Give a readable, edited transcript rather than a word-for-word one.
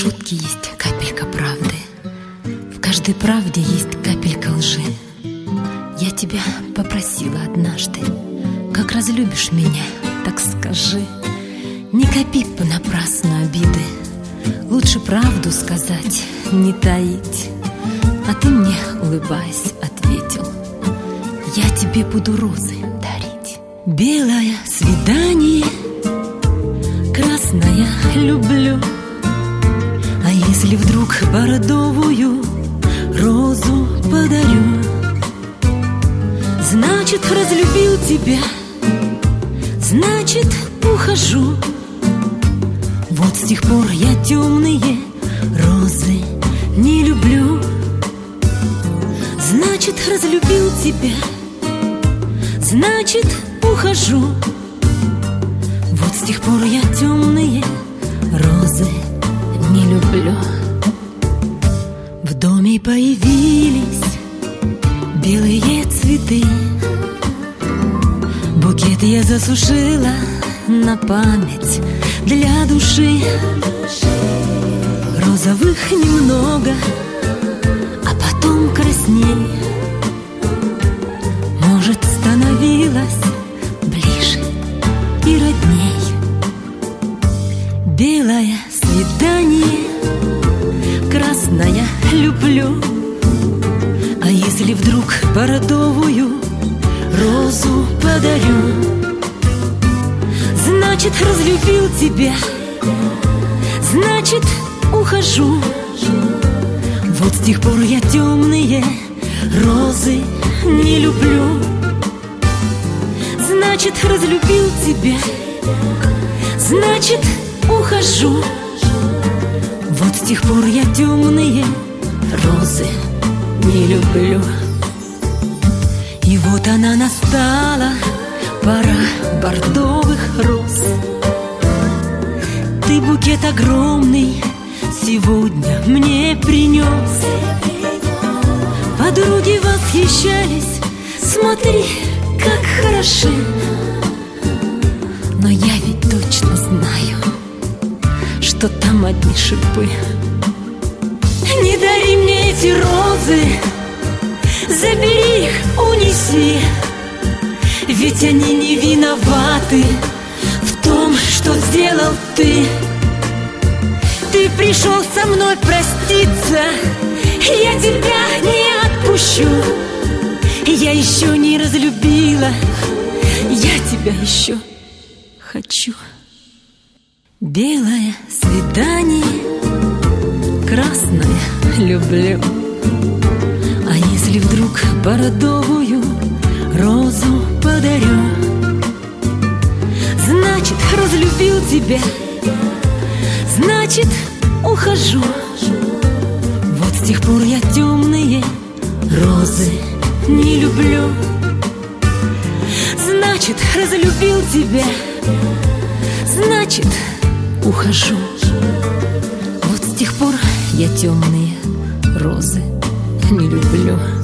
шутке есть капелька правды, в каждой правде есть капелька лжи. Я тебя попросила однажды: как разлюбишь меня, так скажи. Не копи понапрасну обиды, лучше правду сказать, не таить. А ты мне, улыбаясь, ответил: я тебе буду розы дарить. Белое свидание, красное люблю. А если вдруг бордовую розу подарю, значит, разлюбил тебя, значит, ухожу. Вот с тех пор я темные розы не люблю. Значит, разлюбил тебя, значит, ухожу. Вот с тех пор я темные розы не люблю. В доме появились белые цветы, букет я засушила на память для души. Розовых немного, а потом красней. Может, становилась ближе и родней. Белое свидание, красное люблю. А если вдруг бордовую розу подарю, значит, разлюбил тебя, значит, ухожу. Вот с тех пор я темные розы не люблю. Значит, разлюбил тебя, значит, ухожу. Вот с тех пор я темные розы не люблю. И вот она настала, пора бордовых роз. Ты букет огромный сегодня мне принес. Подруги восхищались, смотри, как хороши. Но я ведь точно знаю, что там одни шипы. Не дари мне эти розы, забери их, унеси. Ведь они не виноваты в том, что сделал ты. Ты пришел со мной проститься, я тебя не отпущу. Я еще не разлюбила, я тебя еще хочу. Белое свидание, красное люблю. А если вдруг бордовую розу подарю, значит, разлюбил тебя, значит, ухожу. Вот с тех пор я темные розы не люблю. Значит, разлюбил тебя, значит, ухожу. Вот с тех пор я темные розы не люблю.